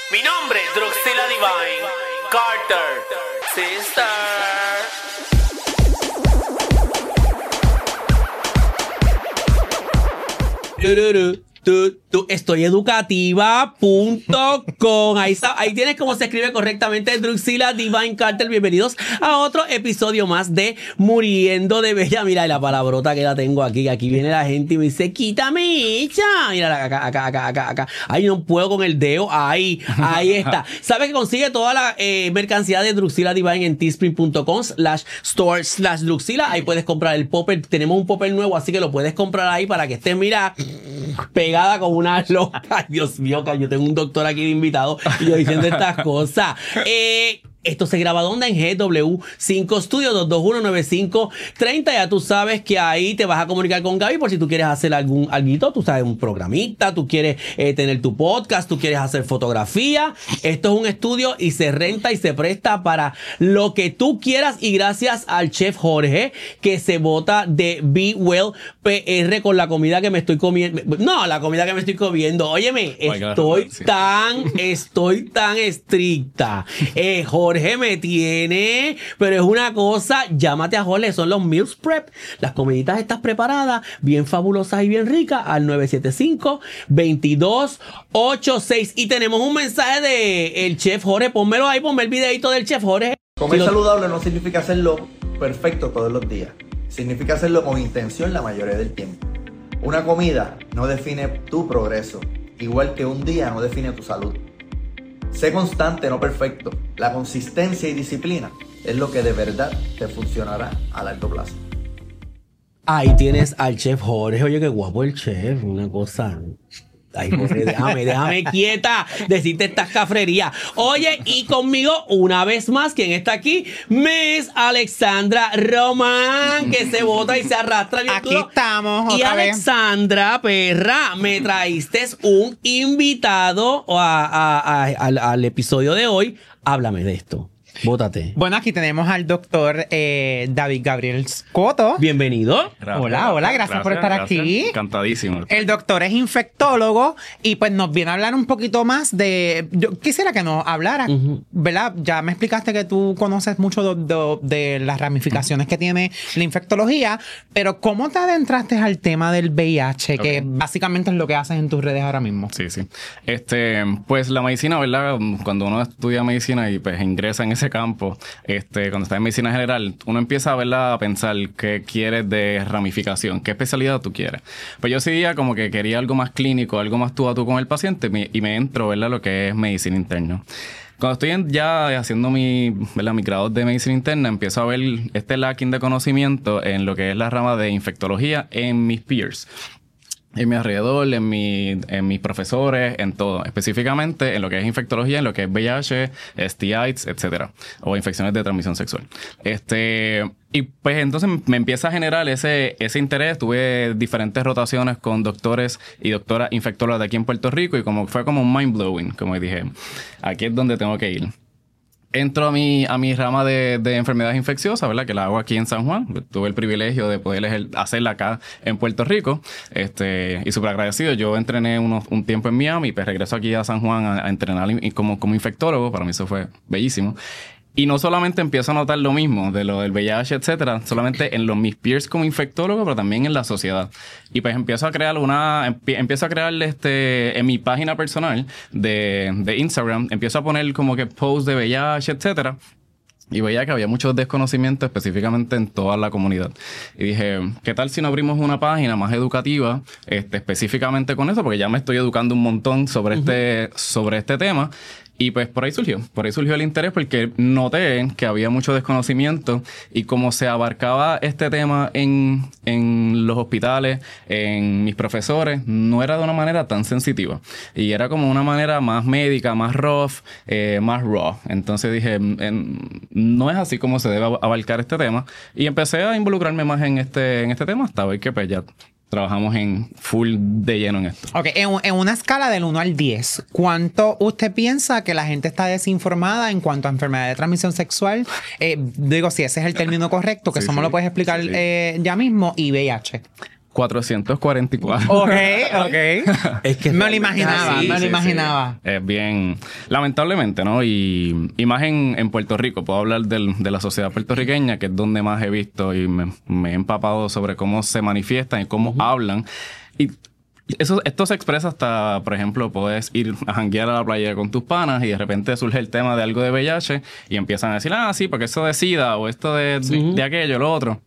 Mi nombre es Druxila Divine Carter, sister. Estoyeducativa.com. Ahí tienes cómo se escribe correctamente Druxila Divine Carter. Bienvenidos a otro episodio más de Muriendo de Bella. Mira la palabrota que la tengo aquí. Aquí viene la gente y me dice, quítame ella. Mira acá. Ay, no puedo con el dedo. Ahí está. ¿Sabes que consigue toda la mercancía de Druxila Divine en teespring.com/store/Druxila? Ahí puedes comprar el popper. Tenemos un popper nuevo, así que lo puedes comprar ahí para que estés, mira, pegada como una loca. Ay, Dios mío, que yo tengo un doctor aquí de invitado y yo diciendo estas cosas. Esto se graba donde en GW5 Studio 221-9530. Ya tú sabes que ahí te vas a comunicar con Gaby por si tú quieres hacer alguito, tú sabes, un programita, tú quieres tener tu podcast, tú quieres hacer fotografía. Esto es un estudio y se renta y se presta para lo que tú quieras. Y gracias al chef Jorge que se bota de Be Well PR con la comida que me estoy comiendo. No, la comida que me estoy comiendo. Óyeme, estoy tan estricta. Jorge me tiene, pero es una cosa, llámate a Jorge, son los Meals Prep, las comiditas estas preparadas, bien fabulosas y bien ricas, al 975-2286. Y tenemos un mensaje de el chef Jorge, ponmelo ahí, ponme el videito del chef Jorge. Comer saludable no significa hacerlo perfecto todos los días, significa hacerlo con intención la mayoría del tiempo. Una comida no define tu progreso, igual que un día no define tu salud. Sé constante, no perfecto. La consistencia y disciplina es lo que de verdad te funcionará a largo plazo. Ahí tienes al chef Jorge. Oye, qué guapo el chef. Una cosa... Ay, Jorge, déjame quieta decirte estas cafrerías. Oye, y conmigo una vez más, ¿quién está aquí? Miss Alexandra Román, que se bota y se arrastra bien aquí duro. Estamos y otra Alexandra, perra, me traíste un invitado al episodio de hoy. Háblame de esto. Bótate. Bueno, aquí tenemos al doctor David Gabriel Scotto. Bienvenido. Gracias, Hola, gracias por estar aquí. Encantadísimo. El doctor es infectólogo y pues nos viene a hablar un poquito más de... Yo quisiera que nos hablara, ¿verdad? Ya me explicaste que tú conoces mucho de las ramificaciones que tiene la infectología, pero ¿cómo te adentraste al tema del VIH? Que básicamente es lo que haces en tus redes ahora mismo. Sí. Pues la medicina, ¿verdad? Cuando uno estudia medicina y pues ingresa en ese campo, cuando está en medicina general, uno empieza a pensar qué quieres de ramificación, qué especialidad tú quieres. Pues yo decidía como que quería algo más clínico, algo más tú a tú con el paciente y me entro, ¿verdad? Lo que es medicina interna. Cuando estoy ya haciendo mi grado de medicina interna, empiezo a ver este lacking de conocimiento en lo que es la rama de infectología en mis peers. En mi alrededor, en mis profesores, en todo. Específicamente en lo que es infectología, en lo que es VIH, STIs, etcétera. O infecciones de transmisión sexual. Y pues entonces me empieza a generar ese interés. Tuve diferentes rotaciones con doctores y doctoras infectólogas de aquí en Puerto Rico y fue como un mind blowing. Como dije, aquí es donde tengo que ir. Entro a mi rama de enfermedades infecciosas, ¿verdad? Que la hago aquí en San Juan. Tuve el privilegio de poder hacerla acá en Puerto Rico. Y súper agradecido. Yo entrené un tiempo en Miami y pues regreso aquí a San Juan a entrenar como infectólogo. Para mí eso fue bellísimo. Y no solamente empiezo a notar lo mismo de lo del VIH, etcétera, solamente en mis peers como infectólogo, pero también en la sociedad. Y pues empiezo a crear en mi página personal de Instagram, empiezo a poner como que posts de VIH, etcétera. Y veía que había mucho desconocimiento específicamente en toda la comunidad. Y dije, ¿qué tal si no abrimos una página más educativa específicamente con eso? Porque ya me estoy educando un montón sobre este tema. Y pues por ahí surgió el interés porque noté que había mucho desconocimiento y como se abarcaba este tema en los hospitales, en mis profesores, no era de una manera tan sensitiva. Y era como una manera más médica, más rough, más raw. Entonces dije, no es así como se debe abarcar este tema. Y empecé a involucrarme más en este tema hasta hoy que pues ya trabajamos en full de lleno en esto. Ok, en una escala del 1 al 10, ¿cuánto usted piensa que la gente está desinformada en cuanto a enfermedad de transmisión sexual? Digo, si ese es el término correcto, que eso me lo puedes explicar ya mismo, y VIH. 444. Ok. Es que me lo imaginaba, sí, me lo sí, imaginaba. sí. Es bien, lamentablemente, ¿no? Y más en Puerto Rico. Puedo hablar de la sociedad puertorriqueña, que es donde más he visto y me he empapado sobre cómo se manifiestan y cómo hablan. Y esto se expresa hasta, por ejemplo, puedes ir a janguear a la playa con tus panas y de repente surge el tema de algo de VIH y empiezan a decir, sí, porque esto de SIDA o esto de aquello, lo otro.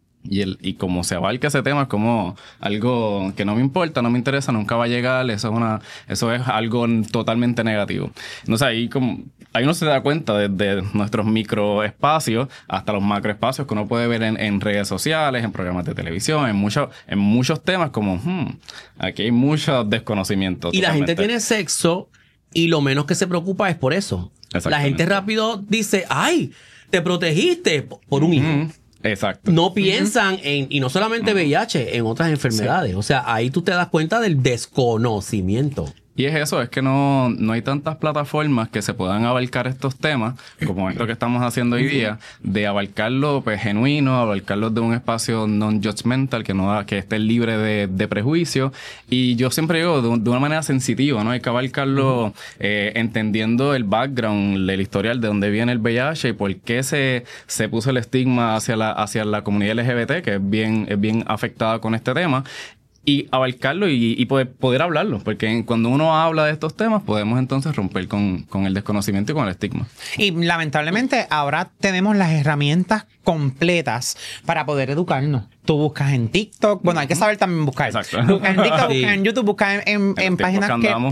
Y como se abarca ese tema, es como algo que no me importa, no me interesa, nunca va a llegar, eso es algo totalmente negativo. Entonces ahí uno se da cuenta desde nuestros microespacios hasta los macroespacios que uno puede ver en redes sociales, en programas de televisión, en muchos temas como, aquí hay mucho desconocimiento. Y la gente totalmente. tiene sexo y lo menos que se preocupa es por eso. La gente rápido dice, ¡ay! Te protegiste por un hijo. Exacto. No piensan y no solamente VIH, en otras enfermedades. O sea, ahí tú te das cuenta del desconocimiento. Y es eso, es que no hay tantas plataformas que se puedan abarcar estos temas, como esto que estamos haciendo hoy día, de abarcarlo pues genuino, abarcarlo de un espacio non-judgmental, que esté libre de prejuicio. Y yo siempre digo de una manera sensitiva, ¿no? Hay que abarcarlo entendiendo el background, el historial de dónde viene el VIH y por qué se puso el estigma hacia la comunidad LGBT, que es bien afectada con este tema. Y abarcarlo y poder hablarlo, porque cuando uno habla de estos temas podemos entonces romper con el desconocimiento y con el estigma. Y lamentablemente ahora tenemos las herramientas completas para poder educarnos. Tú buscas en TikTok, bueno, hay que saber también buscar. Exacto. Buscas en TikTok, Sí. buscas en YouTube, buscas en páginas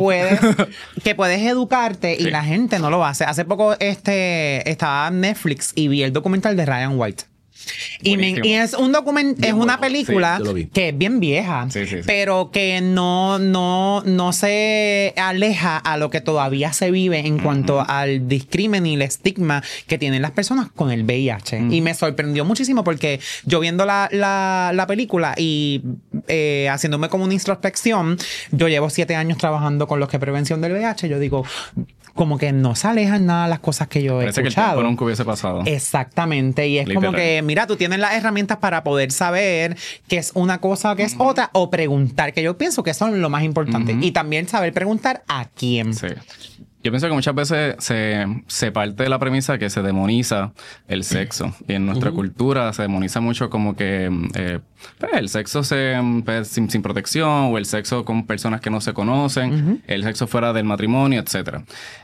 que puedes educarte y Sí. la gente no lo hace. Hace poco estaba en Netflix y vi el documental de Ryan White. Buenísimo. Y es un es una película Sí, yo lo vi. que es bien vieja, Sí. pero que no se aleja a lo que todavía se vive en cuanto al discrimen y el estigma que tienen las personas con el VIH. Y me sorprendió muchísimo porque yo viendo la película y haciéndome como una introspección, yo llevo 7 años trabajando con los que prevención del VIH, yo digo, como que no se alejan nada las cosas que yo he Parece que el escuchado. tiempo nunca hubiese pasado. Exactamente, y es Literal. como que, mira, tú tienes las herramientas para poder saber qué es una cosa o qué es otra, o preguntar, que yo pienso que eso es lo más importante. Y también saber preguntar a quién. Sí. Yo pienso que muchas veces se parte de la premisa que se demoniza el sexo. Y en nuestra cultura se demoniza mucho como que pues, el sexo sin protección o el sexo con personas que no se conocen, el sexo fuera del matrimonio, etcétera.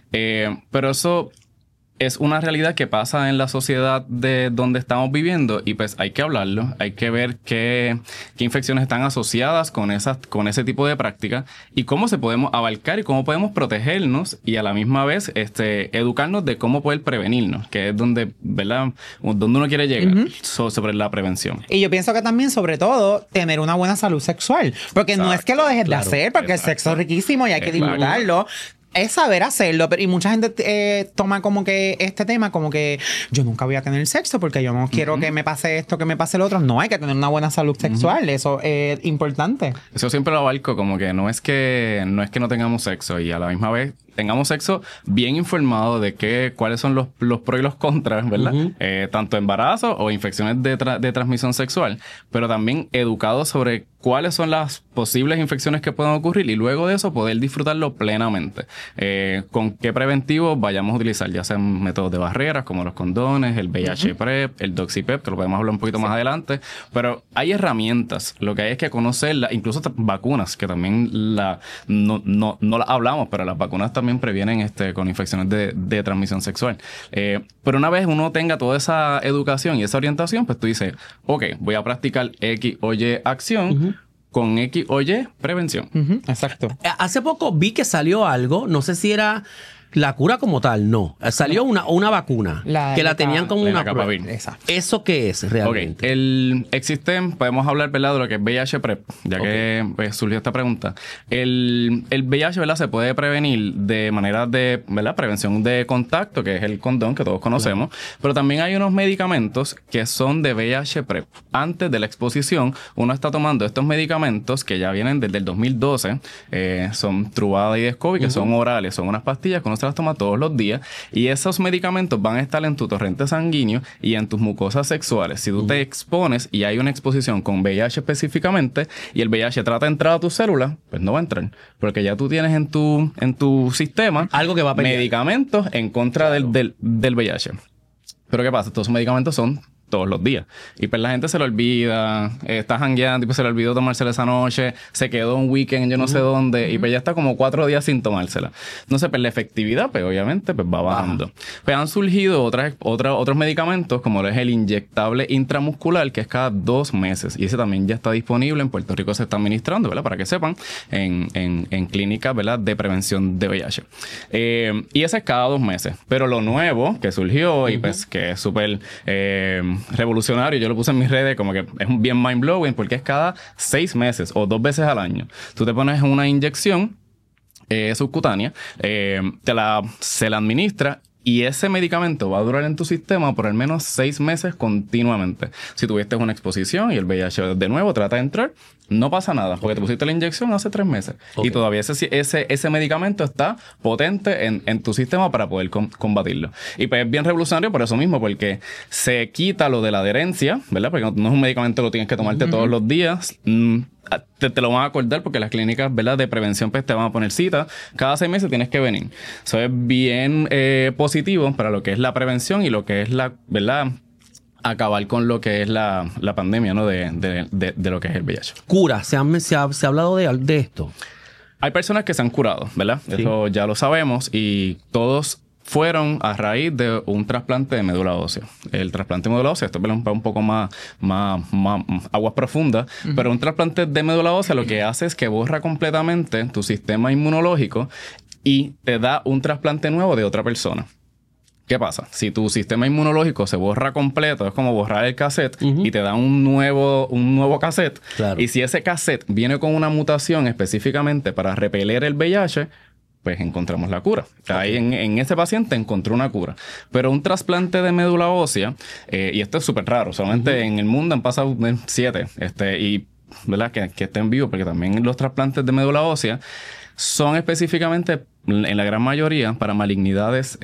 Pero eso es una realidad que pasa en la sociedad de donde estamos viviendo y pues hay que hablarlo, hay que ver qué infecciones están asociadas con ese tipo de prácticas y cómo se podemos abarcar y cómo podemos protegernos y a la misma vez educarnos de cómo poder prevenirnos, que es donde, ¿verdad? Donde uno quiere llegar sobre la prevención. Y yo pienso que también, sobre todo, tener una buena salud sexual. Porque no es que lo dejes de hacer, porque el sexo es riquísimo y hay que disfrutarlo. Es saber hacerlo, y mucha gente toma como que este tema como que yo nunca voy a tener sexo porque yo no quiero que me pase esto, que me pase lo otro. No, hay que tener una buena salud sexual, eso es importante. Eso siempre lo abarco como que no es que no tengamos sexo y a la misma vez tengamos sexo bien informado de cuáles son los pros y los contras, ¿verdad? Tanto embarazo o infecciones de transmisión sexual, pero también educados sobre cuáles son las posibles infecciones que pueden ocurrir y luego de eso poder disfrutarlo plenamente. Con qué preventivos vayamos a utilizar, ya sean métodos de barreras como los condones, el VIH PrEP, el DoxyPEP, que lo podemos hablar un poquito más adelante, pero hay herramientas, lo que hay es que conocerlas, incluso vacunas, que también no las hablamos, pero las vacunas también previenen con infecciones de transmisión sexual. Pero una vez uno tenga toda esa educación y esa orientación, pues tú dices, ok, voy a practicar X o Y acción con X o Y prevención. Exacto. Hace poco vi que salió algo, no sé si era la cura como tal, no. Salió una vacuna que la tenían como una prueba. Capavir. Exacto. ¿Eso qué es realmente? Existen, podemos hablar, ¿verdad?, de lo que es VIH PrEP, ya que pues, surgió esta pregunta. El VIH, ¿verdad?, se puede prevenir de manera de, ¿verdad?, prevención de contacto, que es el condón que todos conocemos, pero también hay unos medicamentos que son de VIH PrEP. Antes de la exposición, uno está tomando estos medicamentos que ya vienen desde el 2012, son Truvada y Descovy, que son orales, son unas pastillas que uno se las toma todos los días y esos medicamentos van a estar en tu torrente sanguíneo y en tus mucosas sexuales. Si tú te expones y hay una exposición con VIH específicamente y el VIH trata de entrar a tus células, pues no va a entrar. Porque ya tú tienes en tu sistema algo que va a pelear. Medicamentos en contra del VIH. Pero ¿qué pasa? Estos medicamentos son todos los días. Y pues la gente se lo olvida, está jangueando y pues se le olvidó tomársela esa noche, se quedó un weekend yo no sé dónde y pues ya está como 4 días sin tomársela. Entonces pues la efectividad pues obviamente pues va bajando. Pues han surgido otros medicamentos como es el inyectable intramuscular que es cada 2 meses y ese también ya está disponible en Puerto Rico, se está administrando, ¿verdad? Para que sepan, en clínicas, ¿verdad? De prevención de VIH. Y ese es cada 2 meses. Pero lo nuevo que surgió y pues que es súper revolucionario, yo lo puse en mis redes como que es bien mind blowing porque es cada 6 meses o 2 veces al año. Tú te pones una inyección subcutánea, se la administra y ese medicamento va a durar en tu sistema por al menos 6 meses continuamente. Si tuviste una exposición y el VIH de nuevo trata de entrar, no pasa nada, porque te pusiste la inyección hace 3 meses. Okay. Y todavía ese medicamento está potente en tu sistema para poder combatirlo. Y pues es bien revolucionario por eso mismo, porque se quita lo de la adherencia, ¿verdad? Porque no es un medicamento que lo tienes que tomarte todos los días. Te lo van a acordar porque las clínicas, ¿verdad? De prevención pues te van a poner cita. Cada 6 meses tienes que venir. Eso es bien positivo para lo que es la prevención y lo que es la, ¿verdad? Acabar con lo que es la pandemia, ¿no? De lo que es el VIH. Cura, se ha hablado de esto. Hay personas que se han curado, ¿verdad? Sí. Eso ya lo sabemos y todos fueron a raíz de un trasplante de médula ósea. El trasplante de médula ósea, esto es un poco más aguas profundas, pero un trasplante de médula ósea lo que hace es que borra completamente tu sistema inmunológico y te da un trasplante nuevo de otra persona. ¿Qué pasa? Si tu sistema inmunológico se borra completo, es como borrar el cassette y te da un nuevo cassette. Claro. Y si ese cassette viene con una mutación específicamente para repeler el VIH, pues encontramos la cura. Ahí en ese paciente encontró una cura. Pero un trasplante de médula ósea, y esto es súper raro, solamente en el mundo han pasado 7, y ¿verdad? Que estén vivos, porque también los trasplantes de médula ósea son específicamente, en la gran mayoría, para malignidades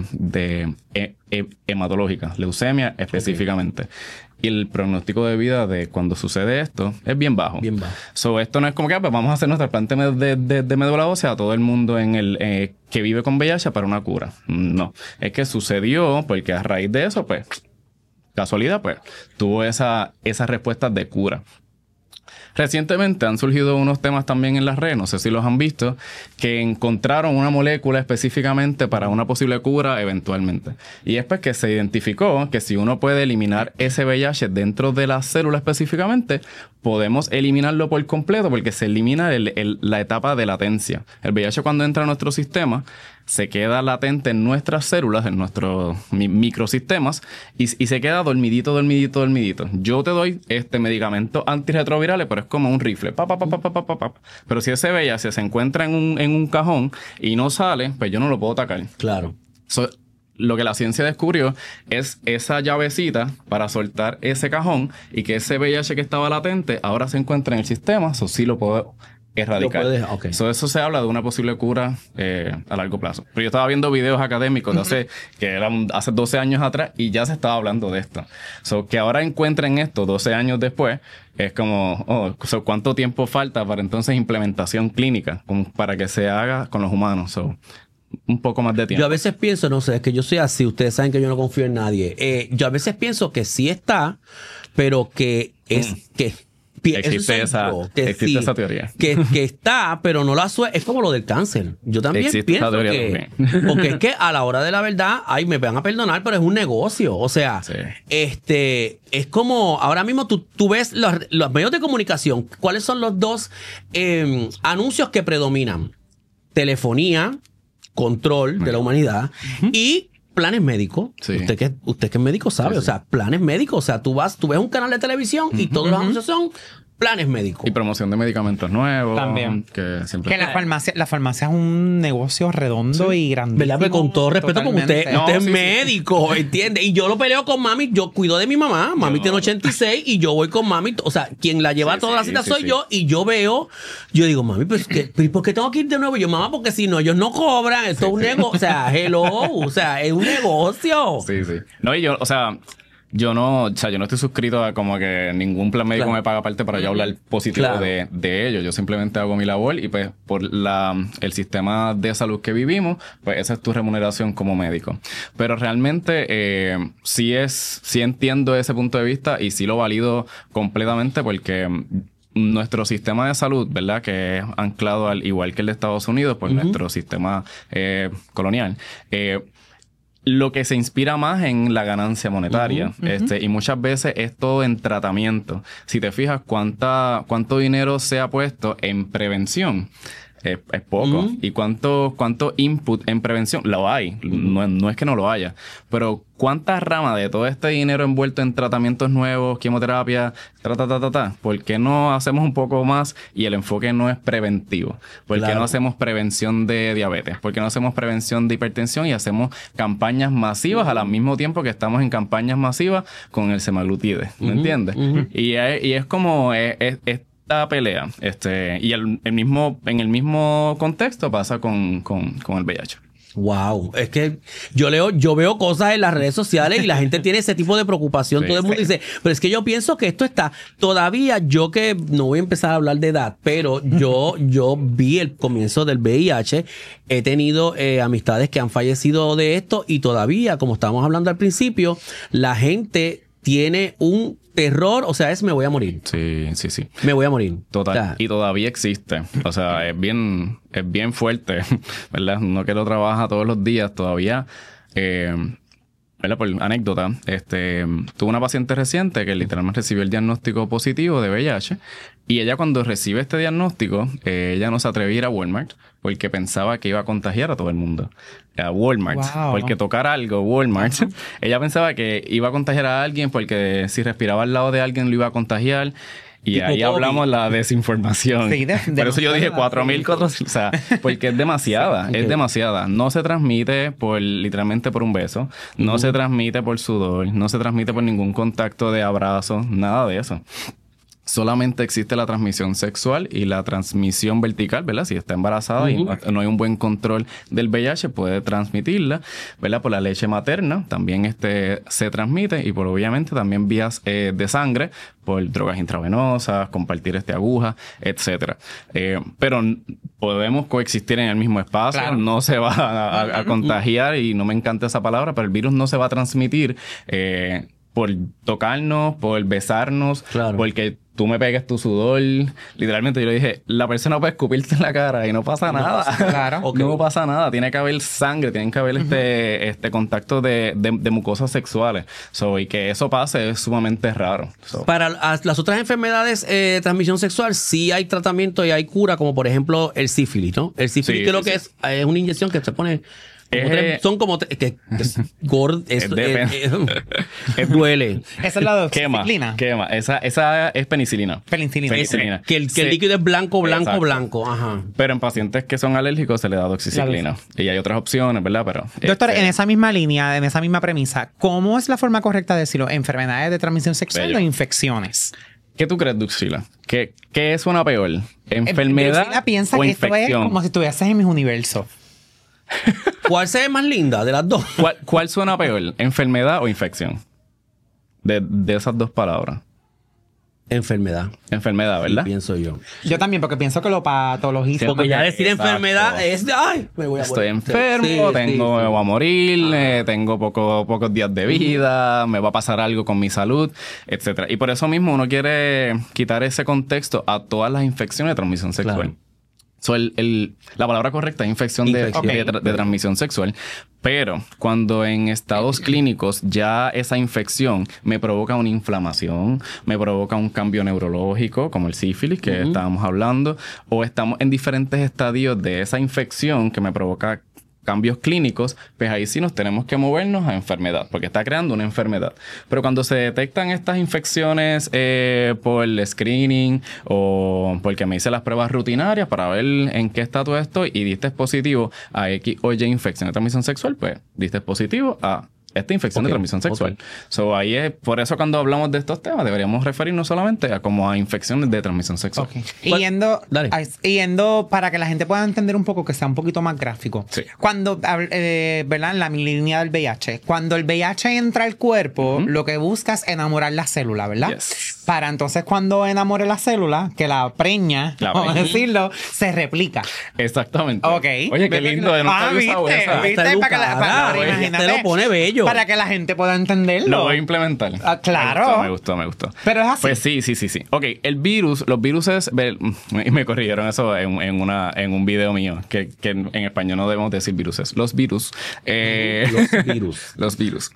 hematológicas, leucemia específicamente. Okay. Y el pronóstico de vida de cuando sucede esto es bien bajo. Bien bajo. So, esto no es como que pues vamos a hacer nuestro trasplante de médula ósea a todo el mundo que vive con VIH para una cura. No. Es que sucedió porque a raíz de eso, pues, casualidad, pues, tuvo esa respuesta de cura. Recientemente han surgido unos temas también en las redes, no sé si los han visto, que encontraron una molécula específicamente para una posible cura eventualmente. Y es pues que se identificó que si uno puede eliminar ese VIH dentro de la célula específicamente, podemos eliminarlo por completo porque se elimina la etapa de latencia. El VIH cuando entra a nuestro sistema se queda latente en nuestras células, en nuestros microsistemas y se queda dormidito. Yo te doy este medicamento antirretrovirales, pero es como un rifle. Pero si ese VIH se encuentra en un cajón y no sale, pues yo no lo puedo atacar. Claro. Lo que la ciencia descubrió es esa llavecita para soltar ese cajón y que ese VIH que estaba latente ahora se encuentra en el sistema, eso sí lo puedo erradicar. Okay. Eso se habla de una posible cura a largo plazo. Pero yo estaba viendo videos académicos de hace 12 años atrás y ya se estaba hablando de esto. Que ahora encuentren esto 12 años después es como, ¿cuánto tiempo falta para entonces implementación clínica para que se haga con los humanos? Un poco más de tiempo. Yo a veces pienso, no sé, es que yo soy así, ustedes saben que yo no confío en nadie. Yo a veces pienso que sí está, pero que es que existe esa teoría. Que está, pero no la es como lo del cáncer. Yo también pienso que... Porque es que a la hora de la verdad, me van a perdonar, pero es un negocio. O sea, sí. Es como... Ahora mismo tú ves los medios de comunicación. ¿Cuáles son los 2 anuncios que predominan? Telefonía, control de la humanidad y... planes médicos. Sí. Usted que es médico sabe, sí. O sea, planes médicos. O sea, tú ves un canal de televisión y todos los anuncios son planes médicos. Y promoción de medicamentos nuevos. También. Que siempre... Que la farmacia es un negocio redondo y grandísimo. ¿Verdad? Pero con todo respeto, porque usted Totalmente. es sí, médico, ¿entiende? Y yo lo peleo con mami, yo cuido de mi mamá, mami tiene 86 y yo voy con mami, o sea, quien la lleva a todas las citas soy yo, y yo digo, mami, pues, ¿por qué tengo que ir de nuevo? Y yo, mamá, porque si no, ellos no cobran, esto es un negocio, o sea, hello, o sea, es un negocio. Sí, sí. No, y yo, o sea, yo no estoy suscrito a como que ningún plan médico me paga aparte para yo hablar positivo de ellos. Yo simplemente hago mi labor y pues por el sistema de salud que vivimos, pues esa es tu remuneración como médico. Pero realmente sí entiendo ese punto de vista y sí lo valido completamente porque nuestro sistema de salud, ¿verdad? Que es anclado al igual que el de Estados Unidos, por nuestro sistema colonial, lo que se inspira más en la ganancia monetaria. Y muchas veces es todo en tratamiento. Si te fijas cuánto dinero se ha puesto en prevención, es poco. ¿Y cuánto input en prevención? Lo hay. No es que no lo haya. Pero ¿cuántas ramas de todo este dinero envuelto en tratamientos nuevos, quimioterapia, ¿por qué no hacemos un poco más y el enfoque no es preventivo? ¿Por qué no hacemos prevención de diabetes? ¿Por qué no hacemos prevención de hipertensión y hacemos campañas masivas al mismo tiempo que estamos en campañas masivas con el semaglutide? ¿Me entiendes? Y es como... esta pelea, y en el mismo contexto pasa con el VIH. Wow, es que yo veo cosas en las redes sociales y la gente tiene ese tipo de preocupación. Sí, todo el mundo dice, pero es que yo pienso que esto está todavía, yo que no voy a empezar a hablar de edad, pero yo vi el comienzo del VIH, he tenido amistades que han fallecido de esto y todavía, como estábamos hablando al principio, la gente tiene un terror, o sea, me voy a morir. Sí. Me voy a morir. Total. O sea, y todavía existe. O sea, es bien fuerte, ¿verdad? Uno que lo trabaja todos los días todavía. ¿Verdad? Por anécdota, tuve una paciente reciente que literalmente recibió el diagnóstico positivo de VIH y ella cuando recibe este diagnóstico, ella no se atrevía a ir a Walmart porque pensaba que iba a contagiar a todo el mundo. A Walmart, porque tocar algo, Walmart, ella pensaba que iba a contagiar a alguien porque si respiraba al lado de alguien lo iba a contagiar. Y tipo ahí hablamos de la desinformación. Sí, por eso yo dije 4.000, o sea, porque es demasiada, es demasiada. No se transmite literalmente por un beso, no se transmite por sudor, no se transmite por ningún contacto de abrazo, nada de eso. Solamente existe la transmisión sexual y la transmisión vertical, ¿verdad? Si está embarazada y no hay un buen control del VIH, puede transmitirla, ¿verdad? Por la leche materna también se transmite y por obviamente también vías de sangre, por drogas intravenosas, compartir agujas, etcétera. Pero podemos coexistir en el mismo espacio, claro. No se va a contagiar y no me encanta esa palabra, pero el virus no se va a transmitir por tocarnos, por besarnos, claro. Porque tú me pegues tu sudor. Literalmente yo le dije, la persona puede escupirte en la cara y no pasa nada. Claro. Okay. No pasa nada. Tiene que haber sangre, tiene que haber este contacto de mucosas sexuales. Y que eso pase es sumamente raro. Para las otras enfermedades de transmisión sexual sí hay tratamiento y hay cura, como por ejemplo el sífilis, ¿no? El sífilis que lo que es una inyección que se pone... son como duele. Esa es la doxiciclina. Quema. Esa es penicilina. Penicilina. Que el líquido es blanco. Ajá. Pero en pacientes que son alérgicos se le da doxiciclina. Y hay otras opciones, ¿verdad? Pero doctor, en esa misma línea, en esa misma premisa, ¿cómo es la forma correcta de decirlo? ¿Enfermedades de transmisión sexual o infecciones? ¿Qué tú crees, Duxila? ¿Qué suena peor? ¿Enfermedad Duxila piensa o que infección? Esto es como si estuvieses en mis universos. ¿Cuál se ve más linda de las dos? ¿Cuál suena peor? ¿Enfermedad o infección? De esas dos palabras. Enfermedad, ¿verdad? Sí, pienso yo. Yo también, porque pienso que lo patologizo. Porque ya decir enfermedad es de, ay, me voy a morir. Estoy enfermo, me voy a morir, tengo pocos días de vida, me va a pasar algo con mi salud, etcétera. Y por eso mismo uno quiere quitar ese contexto a todas las infecciones de transmisión sexual. Claro. La palabra correcta es infección. De transmisión sexual. Pero cuando en estados clínicos ya esa infección me provoca una inflamación, me provoca un cambio neurológico, como el sífilis que estábamos hablando, o estamos en diferentes estadios de esa infección que me provoca cambios clínicos, pues ahí sí nos tenemos que movernos a enfermedad, porque está creando una enfermedad. Pero cuando se detectan estas infecciones por el screening o porque me hice las pruebas rutinarias para ver en qué estatus estoy y diste positivo a X o Y infección de transmisión sexual, pues diste positivo a esta infección de transmisión sexual. So, ahí es, por eso cuando hablamos de estos temas deberíamos referirnos solamente a como a infecciones de transmisión sexual. Yendo para que la gente pueda entender un poco, que sea un poquito más gráfico. Sí. Cuando, ¿verdad? En la línea del VIH. Cuando el VIH entra al cuerpo, lo que busca es enamorar la célula, ¿verdad? Yes. Para entonces cuando enamore la célula, que la preña, vamos a decirlo, se replica. Exactamente. Ok. Oye, qué lindo. ¿Viste? Te lo pone bello. Para que la gente pueda entenderlo. Lo voy a implementar. Ah, claro. Me gustó. Pero es así. Pues sí. Ok, los virus me corrigieron eso en un video mío, que en español no debemos decir viruses. Los virus. Los virus.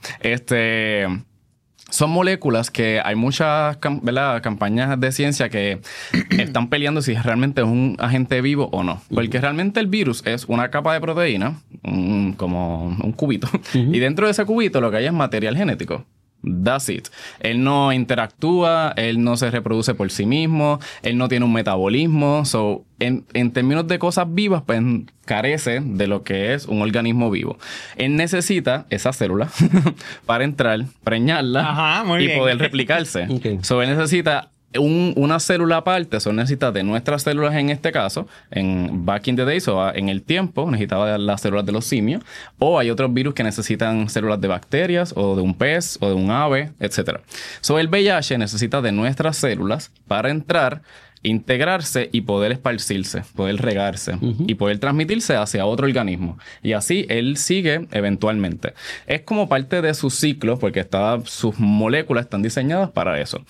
Son moléculas que hay muchas campañas de ciencia que están peleando si realmente es un agente vivo o no. Porque realmente el virus es una capa de proteína, como un cubito. Y dentro de ese cubito lo que hay es material genético. That's it. Él no interactúa, él no se reproduce por sí mismo, él no tiene un metabolismo. So, en términos de cosas vivas, pues carece de lo que es un organismo vivo. Él necesita esa célula para entrar, preñarla y poder replicarse. Okay. So, él necesita una célula aparte, eso necesita de nuestras células en este caso, en back in the days o en el tiempo, necesitaba de las células de los simios, o hay otros virus que necesitan células de bacterias o de un pez o de un ave, etc. So, el VIH necesita de nuestras células para entrar, integrarse y poder esparcirse, poder regarse y poder transmitirse hacia otro organismo. Y así él sigue eventualmente. Es como parte de su ciclo porque sus moléculas están diseñadas para eso.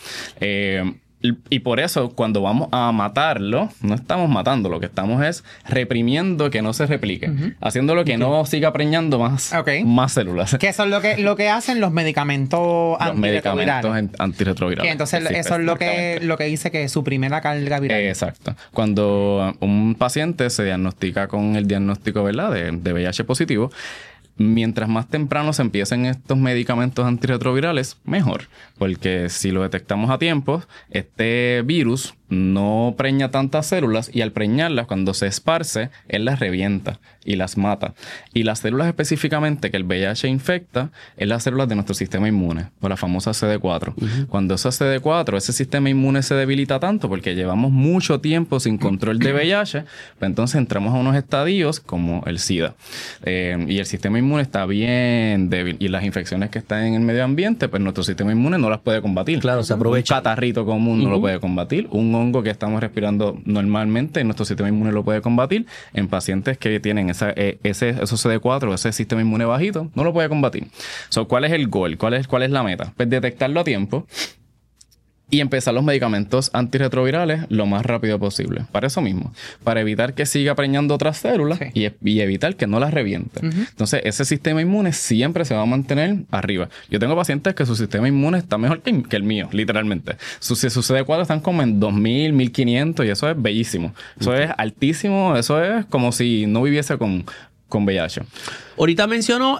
Y por eso, cuando vamos a matarlo, no estamos matando, lo que estamos es reprimiendo que no se replique, haciéndolo que no siga preñando más células. Que eso es lo que hacen los medicamentos antirretrovirales. Y entonces eso es lo que dice que suprime la carga viral. Exacto. Cuando un paciente se diagnostica con el diagnóstico, ¿verdad?, de VIH positivo, mientras más temprano se empiecen estos medicamentos antirretrovirales, mejor. Porque si lo detectamos a tiempo, este virus no preña tantas células y al preñarlas, cuando se esparce, él las revienta y las mata. Y las células específicamente que el VIH infecta es las células de nuestro sistema inmune, por la famosa CD4. Cuando esa CD4, ese sistema inmune se debilita tanto porque llevamos mucho tiempo sin control de VIH, pues entonces entramos a unos estadios como el SIDA. Y el sistema inmune está bien débil. Y las infecciones que están en el medio ambiente, pues nuestro sistema inmune no las puede combatir. Claro, se aprovecha. Un catarrito común no lo puede combatir. Un hongo que estamos respirando normalmente, nuestro sistema inmune lo puede combatir. En pacientes que tienen esos CD4, ese sistema inmune bajito, no lo puede combatir. So, ¿cuál es el goal? ¿Cuál es la meta? Pues detectarlo a tiempo y empezar los medicamentos antirretrovirales lo más rápido posible. Para eso mismo. Para evitar que siga preñando otras células y evitar que no las reviente. Entonces, ese sistema inmune siempre se va a mantener arriba. Yo tengo pacientes que su sistema inmune está mejor que el mío, literalmente. Sus CD4 están como en 2000, 1500 y eso es bellísimo. Eso es altísimo. Eso es como si no viviese con VIH. Ahorita mencionó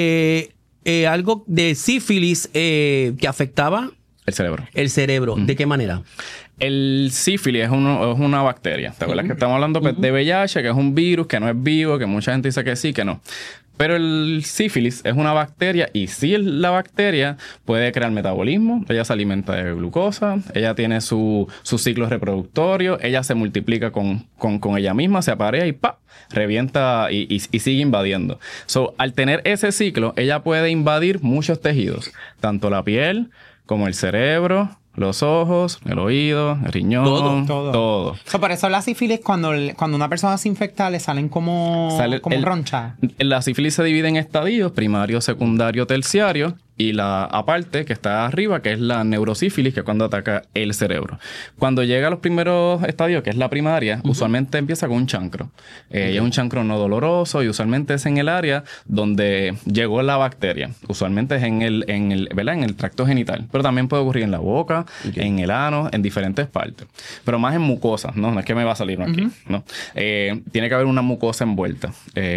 algo de sífilis que afectaba el cerebro. ¿De qué manera? El sífilis es una bacteria. ¿Te acuerdas que estamos hablando de VIH, que es un virus, que no es vivo, que mucha gente dice que sí, que no? Pero el sífilis es una bacteria y sí, la bacteria puede crear metabolismo. Ella se alimenta de glucosa, ella tiene su ciclo reproductorio, ella se multiplica con ella misma, se aparea y ¡pa! Revienta y sigue invadiendo. So, al tener ese ciclo, ella puede invadir muchos tejidos, tanto la piel como el cerebro, los ojos, el oído, el riñón, todo. So, por eso la sífilis, cuando una persona se infecta, le salen como roncha. La sífilis se divide en estadios, primario, secundario, terciario. y la aparte que está arriba, que es la neurosífilis, que es cuando ataca el cerebro. Cuando llega a los primeros estadios, que es la primaria, usualmente empieza con un chancro. Y es un chancro no doloroso y usualmente es en el área donde llegó la bacteria. Usualmente es ¿verdad? En el tracto genital. Pero también puede ocurrir en la boca, en el ano, en diferentes partes. Pero más en mucosas, ¿no? No es que me va a salir aquí, ¿no? Tiene que haber una mucosa envuelta.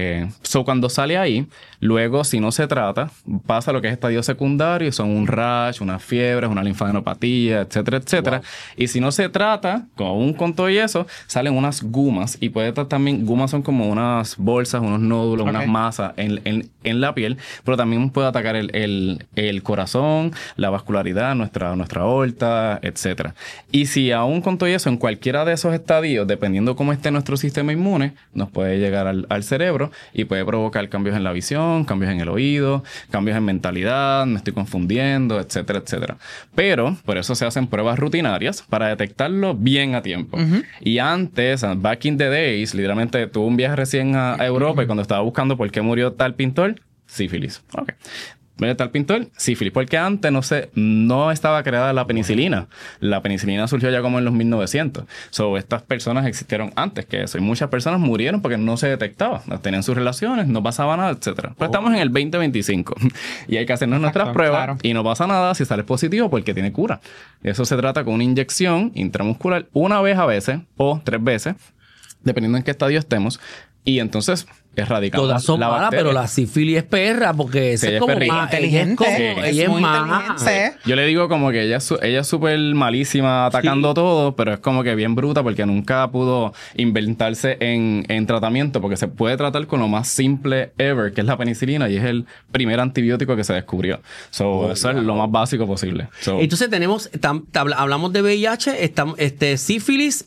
Cuando sale ahí, luego, si no se trata, pasa lo que es estadio secundario y son un rash, unas fiebres, una linfadenopatía, etcétera, etcétera. Wow. Y si no se trata, con todo y eso, salen unas gumas y puede estar también, gumas son como unas bolsas, unos nódulos, unas masas en la piel, pero también puede atacar el corazón, la vascularidad, nuestra aorta, etcétera. Y si aún con todo eso, en cualquiera de esos estadios, dependiendo cómo esté nuestro sistema inmune, nos puede llegar al cerebro y puede provocar cambios en la visión, cambios en el oído, cambios en mentalidad, me estoy confundiendo, etcétera, etcétera. Pero por eso se hacen pruebas rutinarias para detectarlo bien a tiempo. Y antes, back in the days, literalmente tuve un viaje recién a Europa y cuando estaba buscando por qué murió tal pintor, sífilis. Ok. Tal pintor, sífilis, porque antes no estaba creada la penicilina. La penicilina surgió ya como en los 1900. Estas personas existieron antes que eso y muchas personas murieron porque no se detectaba. Tenían sus relaciones, no pasaba nada, etcétera. Pero estamos en el 2025 y hay que hacernos nuestras pruebas y no pasa nada si sale positivo porque tiene cura. Eso se trata con una inyección intramuscular una vez a veces o 3 veces, dependiendo en qué estadio estemos. Y entonces erradicamos todas son la malas, bacteria. pero la sífilis es perra porque Sí, es ella como es más inteligente. ella es muy más inteligente. Yo le digo como que ella es súper malísima atacando todo, pero es como que bien bruta porque nunca pudo inventarse en tratamiento porque se puede tratar con lo más simple ever, que es la penicilina y es el primer antibiótico que se descubrió. Eso es lo más básico posible. Entonces tenemos, hablamos de VIH, sífilis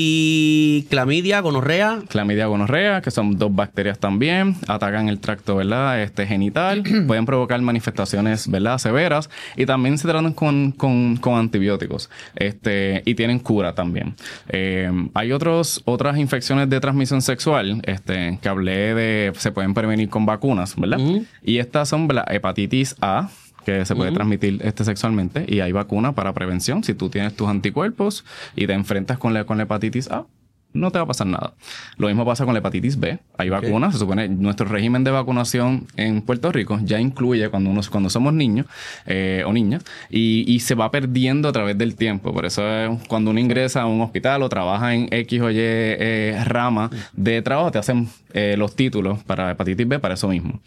y clamidia, gonorrea. Clamidia, gonorrea, que son 2 bacterias también, atacan el tracto, ¿verdad? Genital, pueden provocar manifestaciones, ¿verdad? Severas y también se tratan con antibióticos, y tienen cura también. Hay otras infecciones de transmisión sexual, que hablé se pueden prevenir con vacunas, ¿verdad? Y estas son la hepatitis A, que se puede transmitir sexualmente y hay vacuna para prevención. Si tú tienes tus anticuerpos y te enfrentas con la hepatitis A, no te va a pasar nada. Lo mismo pasa con la hepatitis B. Hay vacunas. Se supone nuestro régimen de vacunación en Puerto Rico ya incluye cuando somos niños o niñas y se va perdiendo a través del tiempo. Por eso cuando uno ingresa a un hospital o trabaja en X o Y rama de trabajo, te hacen los títulos para hepatitis B para eso mismo.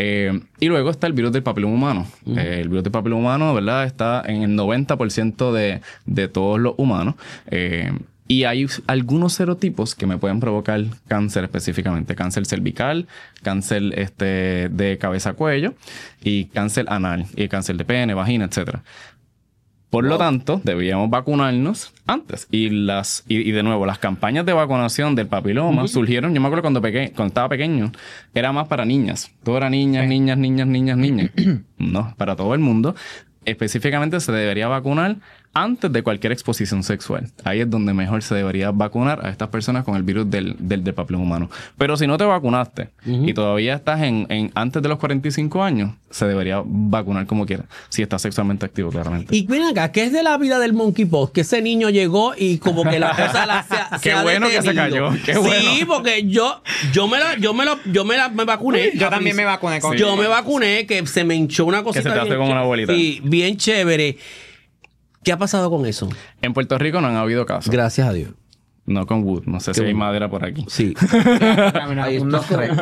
Y luego está el virus del papiloma humano. El virus del papiloma humano, ¿verdad? Está en el 90% de todos los humanos. Y hay algunos serotipos que me pueden provocar cáncer específicamente. Cáncer cervical, cáncer de cabeza-cuello y cáncer anal y cáncer de pene, vagina, etcétera. Por lo tanto, debíamos vacunarnos antes. Y de nuevo, las campañas de vacunación del papiloma surgieron, yo me acuerdo cuando estaba pequeño, era más para niñas. Todo era niñas. No, para todo el mundo. Específicamente se debería vacunar antes de cualquier exposición sexual. Ahí es donde mejor se debería vacunar a estas personas con el virus del papiloma humano. Pero si no te vacunaste y todavía estás antes de los 45 años, se debería vacunar como quiera. Si estás sexualmente activo, claramente. Y ven acá, ¿qué es de la vida del monkeypox? Que ese niño llegó y como que la cosa se Qué ha bueno detenido. que se cayó. Qué bueno. Sí, porque me vacuné. Yo también me vacuné con Yo me vacuné, que se me hinchó una cosita. Que se te hace bien como una bolita. Sí, bien chévere. ¿Qué ha pasado con eso? En Puerto Rico no han habido casos. Gracias a Dios. No con wood. No sé si hay madera por aquí. Sí. Ahí está.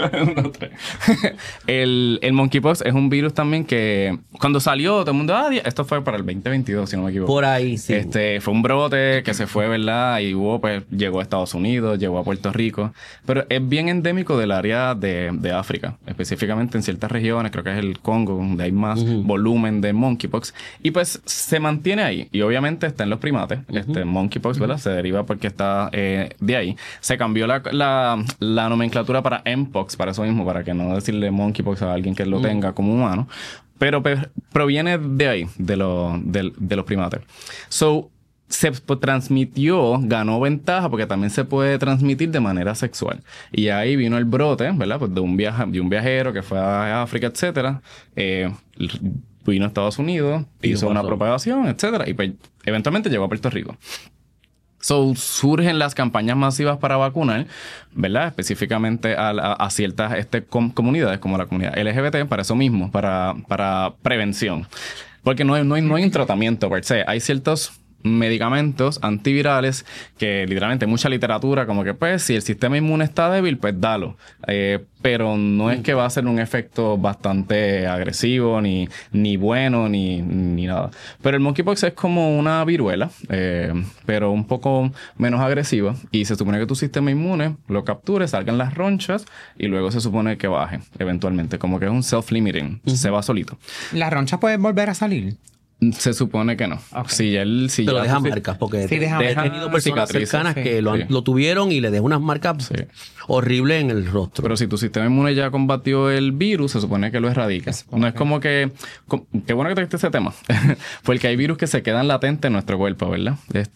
El monkeypox es un virus también que cuando salió todo el mundo, esto fue para el 2022, si no me equivoco. Por ahí, sí. Fue un brote que se fue, ¿verdad? Y llegó a Estados Unidos, llegó a Puerto Rico. Pero es bien endémico del área de África, específicamente en ciertas regiones, creo que es el Congo, donde hay más volumen de monkeypox. Y pues se mantiene ahí. Y obviamente está en los primates. Monkeypox, ¿verdad? Se deriva porque está de ahí. Se cambió la nomenclatura para Mpox, para eso mismo, para que no decirle monkeypox a alguien que lo tenga como humano. Pero proviene de ahí, de los primates. Se transmitió, ganó ventaja porque también se puede transmitir de manera sexual. Y ahí vino el brote, ¿verdad? Pues de un viajero que fue a África, etcétera. vino a Estados Unidos, ¿Y hizo qué una pasó? propagación, etcétera, y pues eventualmente llegó a Puerto Rico. So, surgen las campañas masivas para vacunar, ¿verdad? Específicamente a ciertas comunidades, como la comunidad LGBT, para eso mismo, para prevención. Porque no hay un tratamiento per se. Hay ciertos medicamentos antivirales que literalmente hay mucha literatura como que pues si el sistema inmune está débil pues dalo, pero no es que va a ser un efecto bastante agresivo ni bueno ni nada, pero el monkeypox es como una viruela, pero un poco menos agresiva y se supone que tu sistema inmune lo capture, salgan las ronchas y luego se supone que baje eventualmente, como que es un self-limiting, se va solito. ¿Las ronchas pueden volver a salir? Se supone que no. Okay. Pero deja marcas, porque Sí, deja he marcas. tenido personas cicatrices, cercanas sí. que Sí. lo tuvieron y le dejó unas marcas Sí. horribles en el rostro. Pero si tu sistema inmune ya combatió el virus, se supone que lo erradica. No es como que... Qué bueno que trajiste ese tema. Porque hay virus que se quedan latentes en nuestro cuerpo, ¿verdad?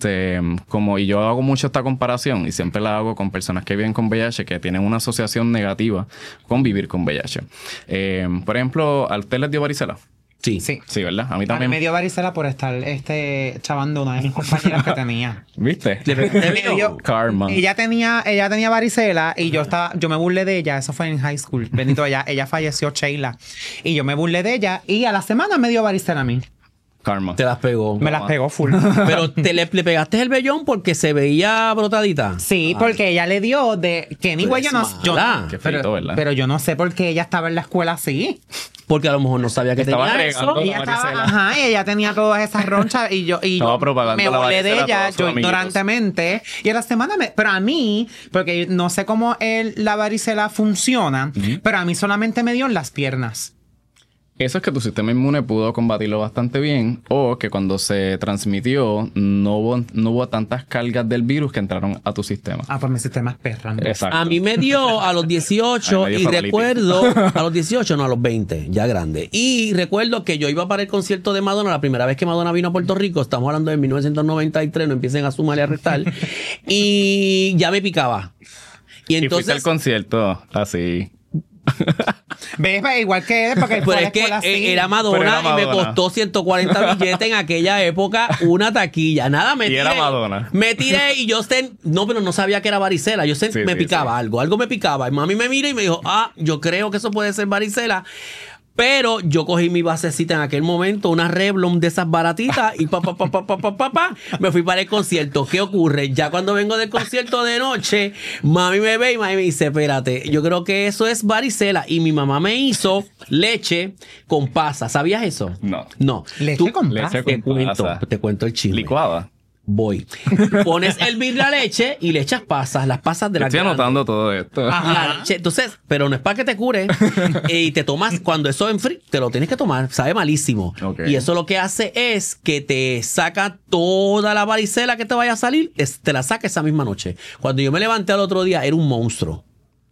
Y yo hago mucho esta comparación y siempre la hago con personas que viven con VIH que tienen una asociación negativa con vivir con VIH. Por ejemplo, ¿a usted les dio varicela? Sí. Sí. Sí, ¿verdad? A mí A mí también. me dio varicela por estar chavando una de mis compañeras que tenía. ¿Viste? Le pegaste Me dio- Karma. Ella tenía varicela y yo me burlé de ella. Eso fue en high school. Bendito, ella falleció, Sheila. Y yo me burlé de ella y a la semana me dio varicela a mí. Karma. Te las pegó. Me las pegó full. Pero le pegaste el vellón porque se veía brotadita. Sí, porque ella le dio de que ni güey, eres yo mala. Qué feito, ¿verdad? pero yo no sé por qué ella estaba en la escuela así. Porque a lo mejor no sabía que Estaba tenía regando. eso. Y ella varicela. estaba, y ella tenía todas esas ronchas y yo Estaba propagando me la volé de varicela a ella, todos sus yo amiguitos. ignorantemente. Y a la semana pero a mí, porque no sé cómo la varicela funciona, pero a mí solamente me dio en las piernas. Eso es que tu sistema inmune pudo combatirlo bastante bien o que cuando se transmitió no hubo tantas cargas del virus que entraron a tu sistema. Ah, pues mi sistema es perra. ¿no? Exacto. A mí me dio a los 18 A mí me y dio fatality. recuerdo, a los 18, no, a los 20, ya grande. Y recuerdo que yo iba para el concierto de Madonna, la primera vez que Madonna vino a Puerto Rico, estamos hablando de 1993, no empiecen a sumar y a restar, y ya me picaba. Y Y fuiste entonces... al concierto así. ¿Ves? Igual que él, porque él fue Pero a la es que escuela así. era Madonna, Pero era y me Madonna. costó 140 billetes en aquella época una taquilla. Nada, me Y tiré. era Madonna. Me tiré y yo no, pero no sabía que era varicela. Yo Sí, me sí, picaba sí. algo me picaba. Y mami me mira y me dijo, yo creo que eso puede ser varicela. Pero yo cogí mi basecita en aquel momento, una Revlon de esas baratitas y me fui para el concierto. ¿Qué ocurre? Ya cuando vengo del concierto de noche, mami me ve y mami me dice, espérate, yo creo que eso es varicela. Y mi mamá me hizo leche con pasa. ¿Sabías eso? No. No. Leche con Leche Te con cuento, pasa. te cuento el chisme. Licuada. Voy. Pones a hervir la leche y le echas pasas, las pasas de la Estoy anotando todo esto. La leche. Entonces, pero no es para que te cure. Y te tomas, cuando eso enfría, te lo tienes que tomar. Sabe malísimo. Ok. Y eso lo que hace es que te saca toda la varicela que te vaya a salir, te la saca esa misma noche. Cuando yo me levanté al otro día, era un monstruo.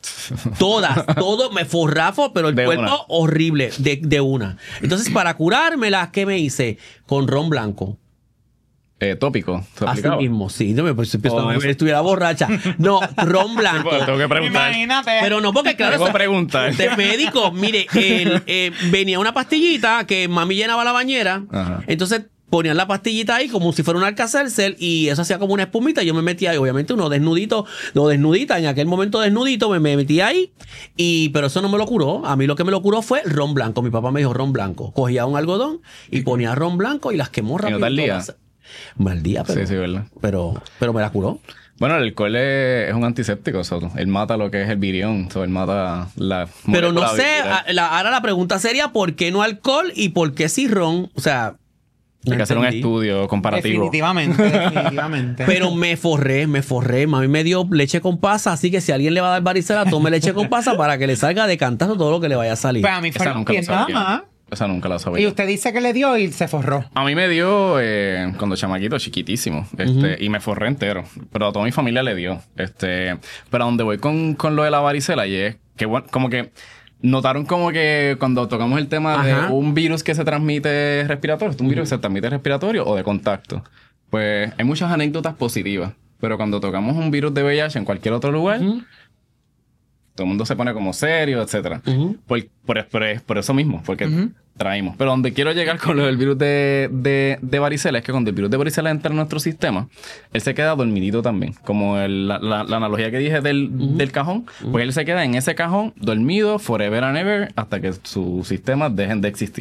Todo me forrafo, pero el De cuerpo una. horrible, de una. Entonces, para curármela, ¿qué me hice? Con ron blanco. Tópico. ¿Se Así aplicaba? mismo, sí. No me Oh, eso. estuviera borracha. No, ron blanco. Bueno, tengo que preguntar. Imagínate. Pero no, porque claro, Tengo que eso- preguntar. de médico, mire, venía una pastillita que mami llenaba la bañera, Ajá. entonces ponían la pastillita ahí como si fuera un Alka-Seltzer y eso hacía como una espumita, yo me metía ahí, obviamente uno desnudito, no desnudita, en aquel momento desnudito me metí ahí, pero eso no me lo curó, a mí lo que me lo curó fue ron blanco, mi papá me dijo ron blanco, cogía un algodón y ponía ron blanco y las quemó rápido. no te ardía? todas. Mal día, pero, Sí, verdad. pero me la curó. Bueno, el alcohol es un antiséptico, él mata lo que es el virión, él mata la... Pero no molécula sé, viral. ahora la pregunta sería ¿por qué no alcohol y por qué sí ron? O sea, no Hay que hacer un entendí. estudio comparativo. Definitivamente. Pero me forré. Mami me dio leche con pasa, así que si alguien le va a dar varicela, tome leche con pasa para que le salga de cantazo todo lo que le vaya a salir. Pues a mí fue Esa nunca la nada sabía. más. Esa nunca la sabía. Y usted dice que le dio y se forró. A mí me dio cuando chamaquito, chiquitísimo, y me forré entero. Pero a toda mi familia le dio. Pero a donde voy con lo de la varicela, y es que bueno, como que notaron como que cuando tocamos el tema Ajá. de un virus que se transmite respiratorio, ¿es un virus que se transmite respiratorio o de contacto? Pues hay muchas anécdotas positivas. Pero cuando tocamos un virus de VIH en cualquier otro lugar, todo el mundo se pone como serio, etcétera. Por eso mismo, porque traímos. Pero donde quiero llegar con lo del virus de varicela es que cuando el virus de varicela entra en nuestro sistema, él se queda dormidito también. Como la analogía que dije del cajón, pues él se queda en ese cajón dormido forever and ever hasta que sus sistemas dejen de existir.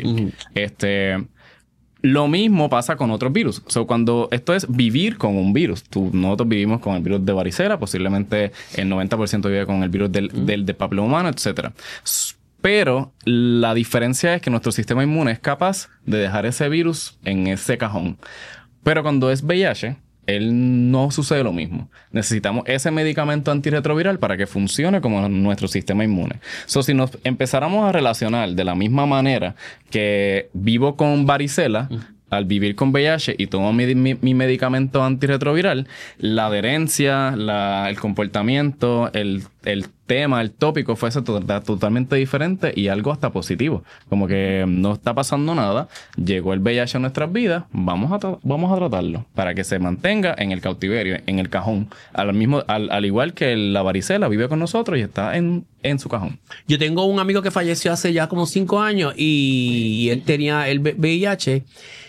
Lo mismo pasa con otros virus. Cuando esto es vivir con un virus. Nosotros vivimos con el virus de varicela, posiblemente el 90% vive con el virus del papiloma humano, etc. Pero la diferencia es que nuestro sistema inmune es capaz de dejar ese virus en ese cajón. Pero cuando es VIH, no sucede lo mismo. Necesitamos ese medicamento antirretroviral para que funcione como nuestro sistema inmune. Si nos empezáramos a relacionar de la misma manera que vivo con varicela, al vivir con VIH y tomo mi medicamento antirretroviral, la adherencia, el comportamiento, el tema, el tópico fuese totalmente diferente y algo hasta positivo. Como que no está pasando nada, llegó el VIH a nuestras vidas, vamos a tratarlo para que se mantenga en el cautiverio, en el cajón. Al igual que la varicela vive con nosotros y está en su cajón. Yo tengo un amigo que falleció hace ya como 5 años y él tenía el VIH.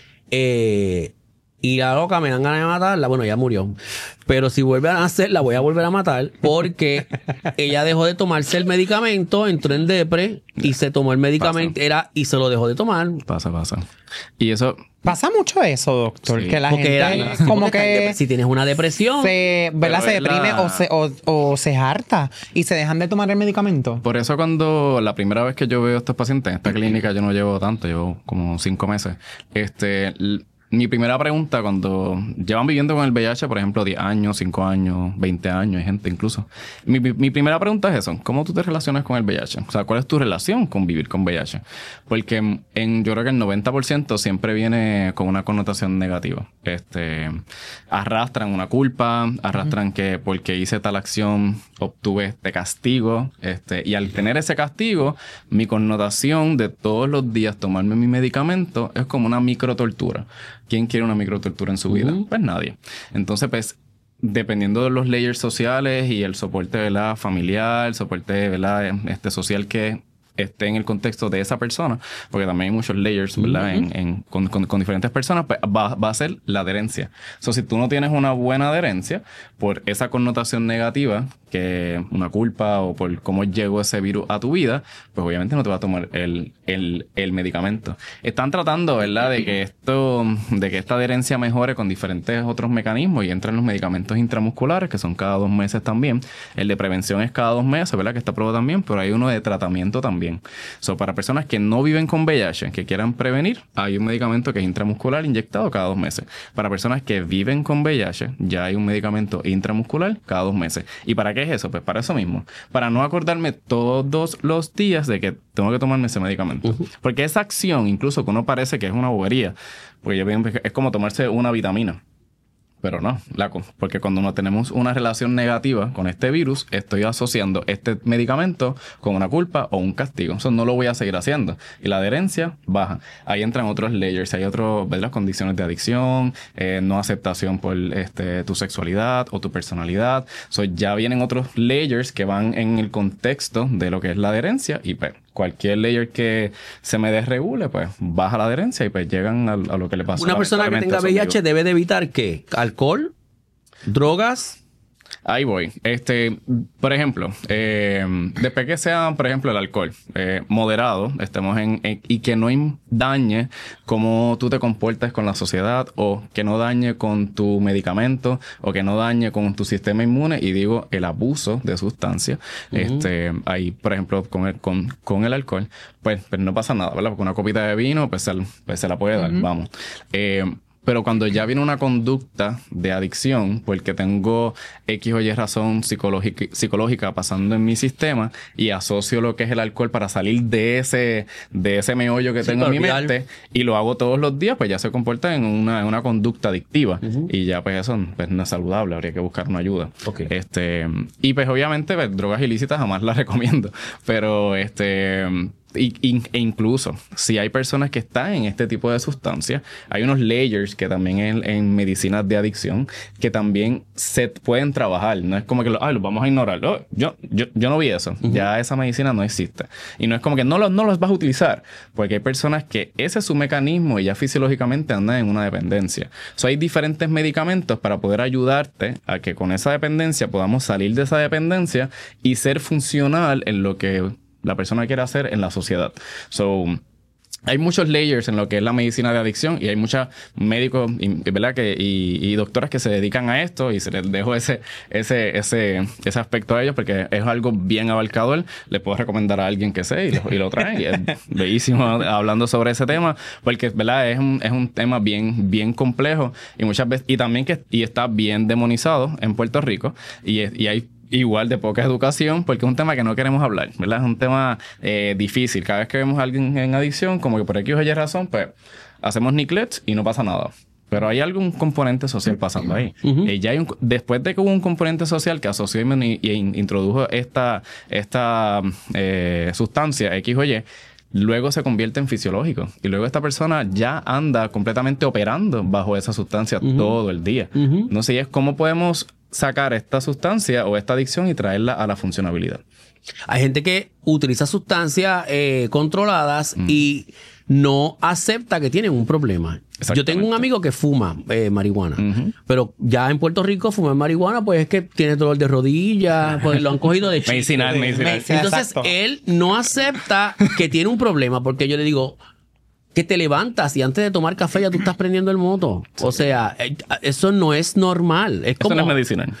Y la loca me dan ganas de matarla. Bueno, ya murió. Pero si vuelve a nacer, la voy a volver a matar porque ella dejó de tomarse el medicamento, entró en depre y se tomó el medicamento y se lo dejó de tomar. Pasa. Y eso... Pasa mucho eso, doctor. Sí. Que la gente como que... Si tienes una depresión... Se deprime o se harta y se dejan de tomar el medicamento. Por eso cuando la primera vez que yo veo a estos pacientes en esta clínica, yo no llevo tanto, llevo como 5 meses. Mi primera pregunta cuando llevan viviendo con el VIH, por ejemplo, 10 años, 5 años, 20 años, hay gente incluso. Mi primera pregunta es eso. ¿Cómo tú te relacionas con el VIH? O sea, ¿cuál es tu relación con vivir con VIH? Porque yo creo que el 90% siempre viene con una connotación negativa. Arrastran una culpa, arrastran que porque hice tal acción obtuve este castigo. Y al tener ese castigo, mi connotación de todos los días tomarme mi medicamento es como una microtortura. ¿Quién quiere una microtortura en su vida? Pues nadie. Entonces, pues, dependiendo de los layers sociales y el soporte, ¿verdad?, familiar, el soporte, ¿verdad?, social que esté en el contexto de esa persona, porque también hay muchos layers, ¿verdad?, con diferentes personas, pues va a ser la adherencia. Si tú no tienes una buena adherencia por esa connotación negativa, que una culpa o por cómo llegó ese virus a tu vida, pues obviamente no te va a tomar el medicamento. Están tratando, ¿verdad?, de que esta adherencia mejore con diferentes otros mecanismos y entran los medicamentos intramusculares, que son cada 2 meses también. El de prevención es cada 2 meses, ¿verdad?, que está aprobado también, pero hay uno de tratamiento también. Para personas que no viven con VIH, que quieran prevenir, hay un medicamento que es intramuscular inyectado cada 2 meses. Para personas que viven con VIH, ya hay un medicamento intramuscular cada 2 meses. ¿Y para qué es eso? Pues para eso mismo. Para no acordarme todos los días de que tengo que tomarme ese medicamento. Porque esa acción, incluso que uno parece que es una bobería, porque es como tomarse una vitamina. Pero no, porque cuando no tenemos una relación negativa con este virus, estoy asociando este medicamento con una culpa o un castigo. Eso no lo voy a seguir haciendo. Y la adherencia baja. Ahí entran otros layers. Hay otras condiciones de adicción, no aceptación por tu sexualidad o tu personalidad. Ya vienen otros layers que van en el contexto de lo que es la adherencia y pues cualquier layer que se me desregule, pues baja la adherencia y pues llegan a lo que le pasa. Una persona que tenga VIH debe de evitar ¿qué? ¿Alcohol? ¿Drogas? Ahí voy. Por ejemplo, después que sea, por ejemplo, el alcohol moderado, y que no dañe cómo tú te comportas con la sociedad, o que no dañe con tu medicamento, o que no dañe con tu sistema inmune, y digo, el abuso de sustancias. Ahí, por ejemplo, con el alcohol, pues no pasa nada, ¿verdad? Porque una copita de vino, pues se la puede dar, vamos. Pero cuando ya viene una conducta de adicción, porque tengo X o Y razón psicológica pasando en mi sistema y asocio lo que es el alcohol para salir de ese meollo que tengo en mi mente y lo hago todos los días, pues ya se comporta en una conducta adictiva. Y ya pues eso pues no es saludable, habría que buscar una ayuda. Y pues obviamente pues, drogas ilícitas jamás las recomiendo. Pero E incluso si hay personas que están en este tipo de sustancias, hay unos layers que también en medicinas de adicción que también se pueden trabajar. No es como que los vamos a ignorar. Oh, yo no vi eso. Ya esa medicina no existe. Y no es como que no los vas a utilizar, porque hay personas que ese es su mecanismo y ya fisiológicamente andan en una dependencia. Hay diferentes medicamentos para poder ayudarte a que con esa dependencia podamos salir de esa dependencia y ser funcional en lo que la persona quiere hacer en la sociedad. Hay muchos layers en lo que es la medicina de adicción y hay muchos médicos, ¿verdad? Y doctoras que se dedican a esto, y se les dejo ese aspecto a ellos porque es algo bien abarcador. Le puedo recomendar a alguien que sé y lo trae. Y es bellísimo hablando sobre ese tema porque, ¿verdad? Es un tema bien complejo y muchas veces, y también y está bien demonizado en Puerto Rico y hay igual de poca educación, porque es un tema que no queremos hablar, ¿verdad? Es un tema difícil. Cada vez que vemos a alguien en adicción, como que por aquí o Y razón, pues hacemos neglect y no pasa nada. Pero hay algún componente social pasando ahí. Ya después de que hubo un componente social que asoció y introdujo esta sustancia X o Y, luego se convierte en fisiológico. Y luego esta persona ya anda completamente operando bajo esa sustancia todo el día. No sé, es cómo podemos sacar esta sustancia o esta adicción y traerla a la funcionabilidad. Hay gente que utiliza sustancias controladas y no acepta que tienen un problema. Yo tengo un amigo que fuma marihuana, pero ya en Puerto Rico fumar marihuana pues es que tiene dolor de rodillas, pues lo han cogido de chico. medicinal. Entonces Exacto. él no acepta que tiene un problema porque yo le digo que te levantas y antes de tomar café ya tú estás prendiendo el moto. O sea, eso no es normal. Es como, Eso no es medicinal.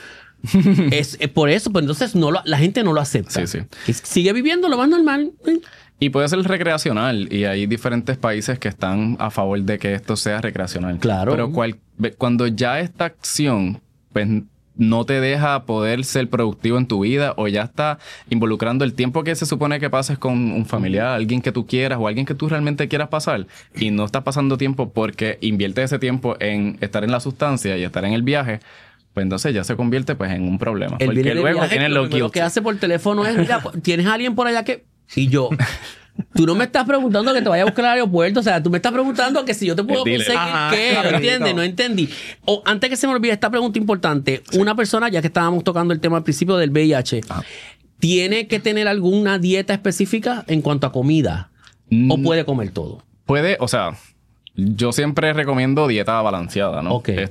es por eso, pues entonces la gente no lo acepta. Sí. Que sigue viviendo lo más normal. Y puede ser recreacional y hay diferentes países que están a favor de que esto sea recreacional. Claro. Pero cuando ya esta acción pues, no te deja poder ser productivo en tu vida o ya está involucrando el tiempo que se supone que pases con un familiar, alguien que tú quieras o alguien que tú realmente quieras pasar y no estás pasando tiempo porque inviertes ese tiempo en estar en la sustancia y estar en el viaje, pues entonces ya se convierte pues en un problema. Él porque viene de luego viaje, tienes lo los primero que hace por teléfono es, mira, ¿tienes a alguien por allá que...? Y yo... Tú no me estás preguntando que te vaya a buscar al aeropuerto. O sea, tú me estás preguntando que si yo te puedo Dile. conseguir qué. ¿No entiendes? No entendí. O antes que se me olvide esta pregunta importante. Una persona, ya que estábamos tocando el tema al principio del VIH, ¿tiene que tener alguna dieta específica en cuanto a comida? ¿O puede comer todo? Puede, o sea, yo siempre recomiendo dieta balanceada, ¿no? Ok.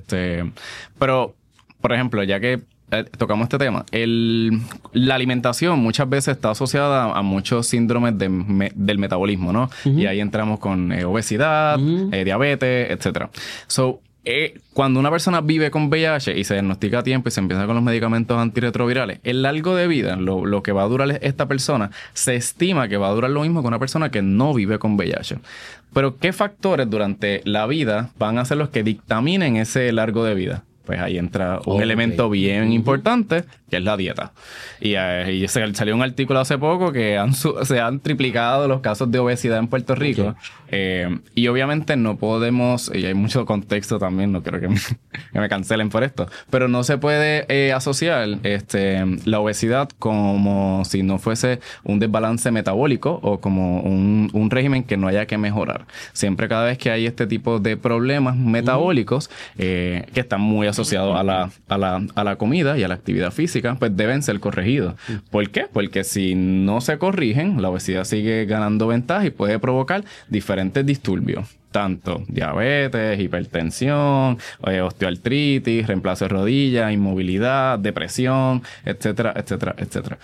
Pero, por ejemplo, ya que tocamos este tema, la alimentación muchas veces está asociada a muchos síndromes del metabolismo, ¿no? Y ahí entramos con obesidad, diabetes, etcétera. Cuando una persona vive con VIH y se diagnostica a tiempo y se empieza con los medicamentos antirretrovirales, el largo de vida, lo que va a durar esta persona, se estima que va a durar lo mismo que una persona que no vive con VIH. Pero, ¿qué factores durante la vida van a ser los que dictaminen ese largo de vida? Pues ahí entra un elemento bien importante, que es la dieta. Y salió un artículo hace poco que se han triplicado los casos de obesidad en Puerto Rico. Y obviamente no podemos, y hay mucho contexto también, no quiero que me cancelen por esto, pero no se puede asociar la obesidad como si no fuese un desbalance metabólico o como un régimen que no haya que mejorar. Siempre cada vez que hay este tipo de problemas metabólicos que están muy asociados a la comida y a la actividad física, pues deben ser corregidos. ¿Por qué? Porque si no se corrigen, la obesidad sigue ganando ventaja y puede provocar diferentes disturbios. Tanto diabetes, hipertensión, osteoartritis, reemplazo de rodillas, inmovilidad, depresión, etcétera, etcétera, etcétera.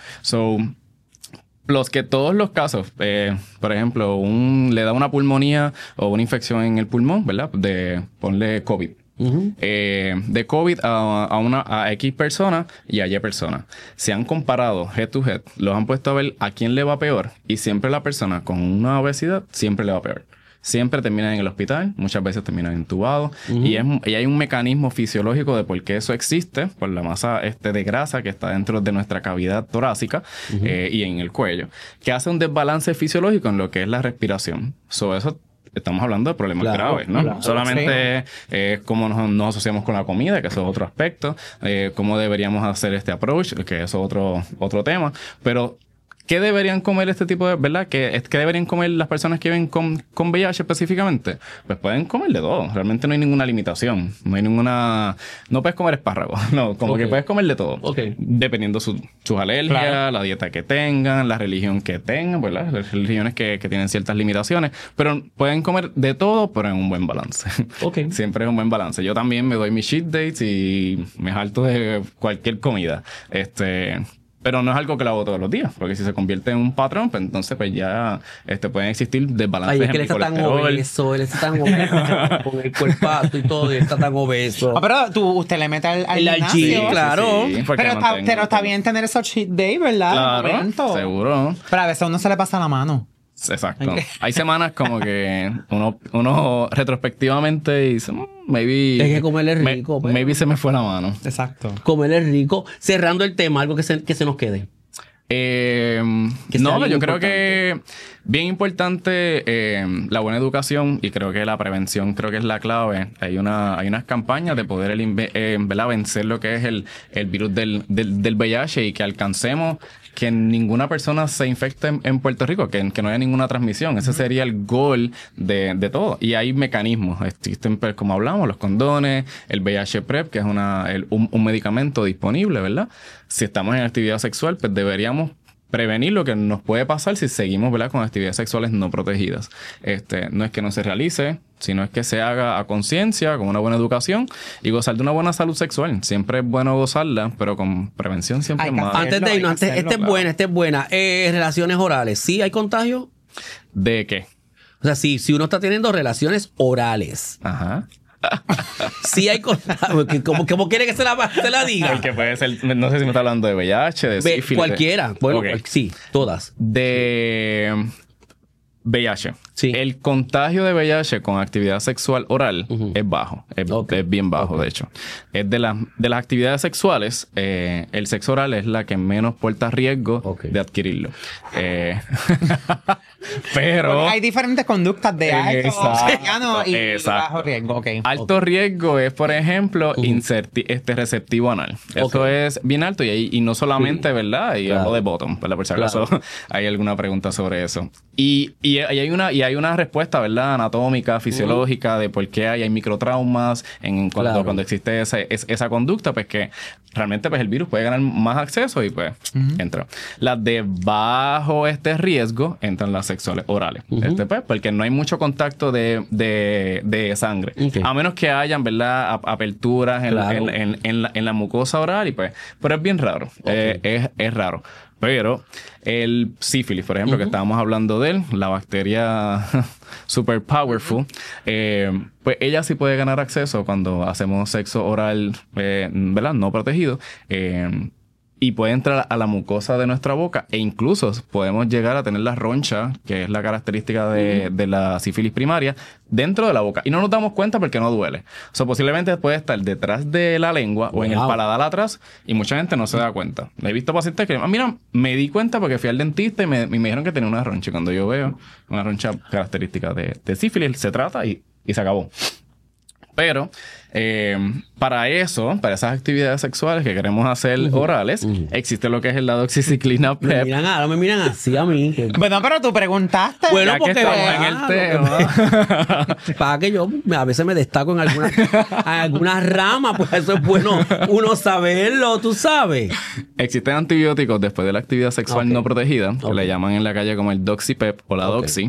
Todos los casos, por ejemplo, le da una pulmonía o una infección en el pulmón, ¿verdad? Ponle COVID. De COVID a X persona y a Y persona. Se han comparado head to head, los han puesto a ver a quién le va peor y siempre la persona con una obesidad siempre le va peor. Siempre terminan en el hospital, muchas veces terminan entubados y hay un mecanismo fisiológico de por qué eso existe, por la masa de grasa que está dentro de nuestra cavidad torácica y en el cuello, que hace un desbalance fisiológico en lo que es la respiración. Eso estamos hablando de problemas graves, ¿no? Claro, solamente cómo nos asociamos con la comida, que eso es otro aspecto, cómo deberíamos hacer este approach, que eso es otro tema, pero ¿qué deberían comer este tipo de, verdad? ¿Qué deberían comer las personas que viven con VIH específicamente? Pues pueden comer de todo. Realmente no hay ninguna limitación. No puedes comer espárragos. No, como que puedes comer de todo. Dependiendo sus alergias, la dieta que tengan, la religión que tengan, ¿verdad? Las religiones que tienen ciertas limitaciones. Pero pueden comer de todo, pero en un buen balance. Siempre es un buen balance. Yo también me doy mis cheat dates y me jalto de cualquier comida. Pero no es algo que lo hago todos los días, porque si se convierte en un patrón, pues entonces pues ya pueden existir desbalances en mi colesterol. Él está tan obeso, con el cuerpazo y todo, y él está tan obeso. Pero usted le mete al gimnasio. Claro. Sí, pero está bien tener esos cheat days, ¿verdad? Claro, seguro. Pero a veces a uno se le pasa la mano. Exacto. Hay semanas como que uno retrospectivamente dice, maybe... Es que comerle rico. Maybe se me fue la mano. Exacto. Comerle rico. Cerrando el tema, algo que se nos quede. No, yo creo que bien importante la buena educación, y creo que la prevención creo que es la clave. Hay unas campañas de poder vencer lo que es el virus del VIH y que alcancemos que ninguna persona se infecte en Puerto Rico, que no haya ninguna transmisión. Ese sería el goal de todo. Y hay mecanismos. Existen, pues, como hablamos, los condones, el VIH PrEP, que es un medicamento disponible, ¿verdad? Si estamos en actividad sexual, pues deberíamos prevenir lo que nos puede pasar si seguimos, ¿verdad?, con actividades sexuales no protegidas. No es que no se realice, sino es que se haga a conciencia, con una buena educación y gozar de una buena salud sexual. Siempre es bueno gozarla, pero con prevención siempre es más. Antes de irnos, esta es buena. Relaciones orales. ¿Sí hay contagio? ¿De qué? O sea, si uno está teniendo relaciones orales. Ajá. Sí hay contagio. ¿Cómo quiere que se la diga? Porque puede ser, no sé si me está hablando de VIH, de sífilis. Cualquiera. Bueno, sí, todas. De VIH. Sí. El contagio de VIH con actividad sexual oral es bajo. Es bien bajo, de hecho. Es de las actividades sexuales, el sexo oral es la que menos porta riesgo de adquirirlo. Pero... Porque hay diferentes conductas de alto, cercano y bajo riesgo. Alto riesgo es, por ejemplo, receptivo anal. Eso es bien alto y no solamente, ¿verdad? Y hablo de bottom, ¿verdad? Por si acaso hay alguna pregunta sobre eso. Y hay una respuesta, ¿verdad?, anatómica, fisiológica de por qué hay microtraumas cuando existe esa conducta, pues que realmente pues el virus puede ganar más acceso y pues entra. Las de bajo riesgo entran las sexuales orales. Pues, porque no hay mucho contacto de sangre. A menos que hayan, ¿verdad?, aperturas en la mucosa oral y pues, pero es bien raro. Es raro. Pero el sífilis, por ejemplo, que estábamos hablando de él, la bacteria super powerful, pues ella sí puede ganar acceso cuando hacemos sexo oral, ¿verdad?, no protegido. Y puede entrar a la mucosa de nuestra boca e incluso podemos llegar a tener la roncha, que es la característica de la sífilis primaria, dentro de la boca. Y no nos damos cuenta porque no duele. O sea, posiblemente puede estar detrás de la lengua o en el paladar atrás y mucha gente no se da cuenta. He visto pacientes que, mira, me di cuenta porque fui al dentista y me dijeron que tenía una roncha. Y cuando yo veo una roncha característica de sífilis, se trata y se acabó. Pero para esas actividades sexuales que queremos hacer orales, existe lo que es el doxiciclina PrEP. Me miran así a mí. Bueno, pero tú preguntaste. Bueno, ya porque que estamos en el tema. Para que yo a veces me destaco en alguna rama, pues eso es bueno uno saberlo, tú sabes. Existen antibióticos después de la actividad sexual no protegida, que le llaman en la calle como el DoxyPEP o la Doxy.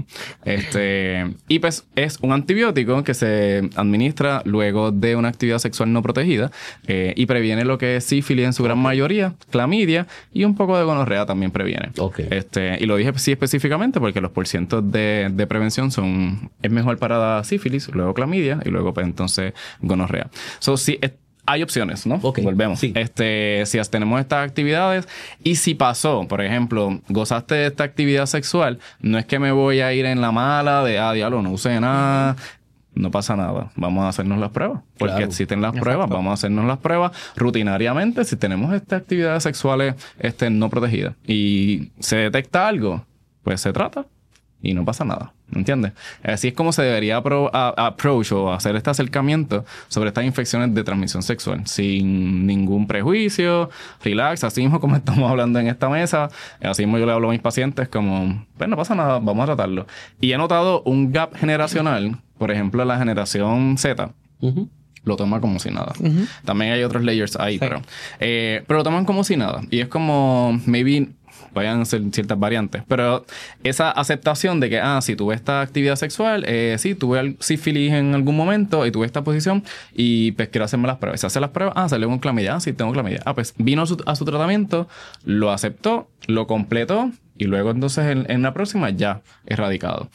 Y pues es un antibiótico que se administra luego de una actividad sexual no protegida y previene lo que es sífilis en su gran mayoría, clamidia y un poco de gonorrea también previene. Y lo dije sí específicamente porque los porcientos de prevención es mejor para sífilis, luego clamidia y luego pues entonces gonorrea. Sí, hay opciones, ¿no? Volvemos. Sí. Si tenemos estas actividades y si pasó, por ejemplo, gozaste de esta actividad sexual, no es que me voy a ir en la mala de, diablo, no usé nada. No pasa nada. Vamos a hacernos las pruebas. Porque existen las pruebas. Vamos a hacernos las pruebas rutinariamente si tenemos estas actividades sexuales no protegidas. Y se detecta algo, pues se trata. y no pasa nada, ¿entiendes? Así es como se debería approach o hacer este acercamiento sobre estas infecciones de transmisión sexual, sin ningún prejuicio, relax, así mismo como estamos hablando en esta mesa, así mismo yo le hablo a mis pacientes como, pues no pasa nada, vamos a tratarlo. Y he notado un gap generacional, por ejemplo, la generación Z, lo toma como si nada. También hay otros layers ahí, pero lo toman como si nada. Y es como, maybe vayan a ser ciertas variantes, pero esa aceptación de que, si tuve esta actividad sexual, sí, tuve sífilis en algún momento y tuve esta posición y pues quiero hacerme las pruebas. Se hace las pruebas, salió con clamidia, sí, tengo clamidia. Pues vino a su tratamiento, lo aceptó, lo completó y luego entonces en la próxima ya erradicado.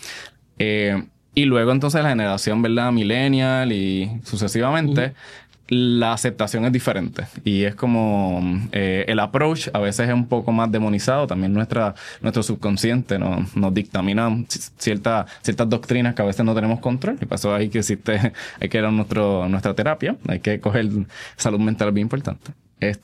Y luego entonces la generación, ¿verdad? Millennial y sucesivamente, la aceptación es diferente. Y es como el approach a veces es un poco más demonizado. También nuestro subconsciente nos dictamina ciertas doctrinas que a veces no tenemos control. Y para eso hay que ir a nuestra terapia. Hay que coger salud mental, es bien importante.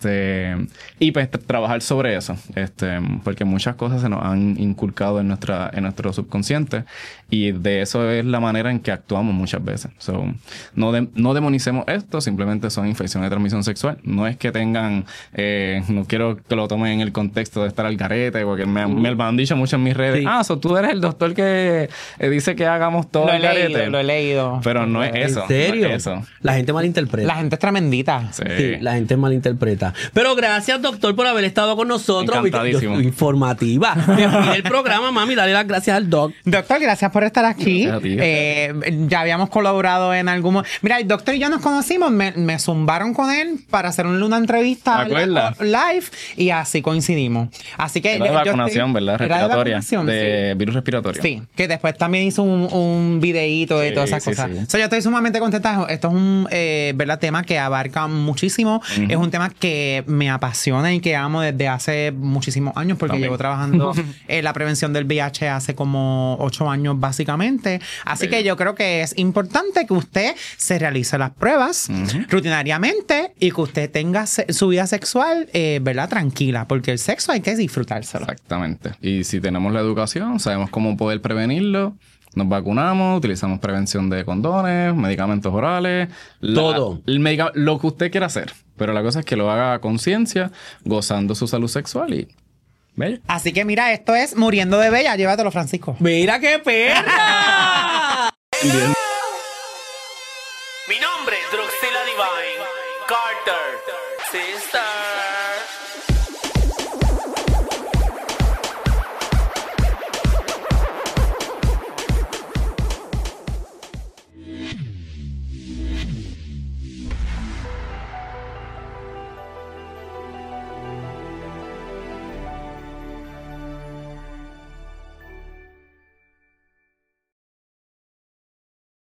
Y pues trabajar sobre eso, porque muchas cosas se nos han inculcado en nuestro subconsciente y de eso es la manera en que actuamos muchas veces. No demonicemos esto, simplemente son infecciones de transmisión sexual. No es que tengan, no quiero que lo tomen en el contexto de estar al garete, porque me lo han dicho mucho en mis redes. Tú eres el doctor que dice que hagamos todo al garete. Lo he leído. Pero no es eso. ¿En serio? No es eso. La gente malinterpreta. La gente es tremendita. Sí. La gente malinterpreta. Pero gracias, doctor, por haber estado con nosotros. Encantadísimo. Yo soy informativa. Despide el programa, mami. Dale las gracias al doc. Doctor, gracias por estar aquí. Gracias a ti. Ya habíamos colaborado en algún momento. Mira, el doctor y yo nos conocimos. Me zumbaron con él para hacer una entrevista live y así coincidimos. Así que era de vacunación, ¿verdad? Respiratoria. De virus respiratorio. Sí, que después también hizo un videíto de todas esas cosas. Sí. Yo estoy sumamente contenta. Esto es un ¿verdad? Tema que abarca muchísimo. Es un tema que me apasiona y que amo desde hace muchísimos años porque llevo trabajando en la prevención del VIH hace como 8 años básicamente. Así que yo creo que es importante que usted se realice las pruebas rutinariamente y que usted tenga su vida sexual, ¿verdad? Tranquila, porque el sexo hay que disfrutárselo. Exactamente. Y si tenemos la educación, sabemos cómo poder prevenirlo. Nos vacunamos, utilizamos prevención de condones, medicamentos orales. Todo. Lo que usted quiera hacer. Pero la cosa es que lo haga a conciencia, gozando su salud sexual y... ¿Bella? Así que mira, esto es Muriendo de Bella. Llévatelo, Francisco. ¡Mira qué perra! Bien. Mi nombre es Druxila Divine Carter. Sister.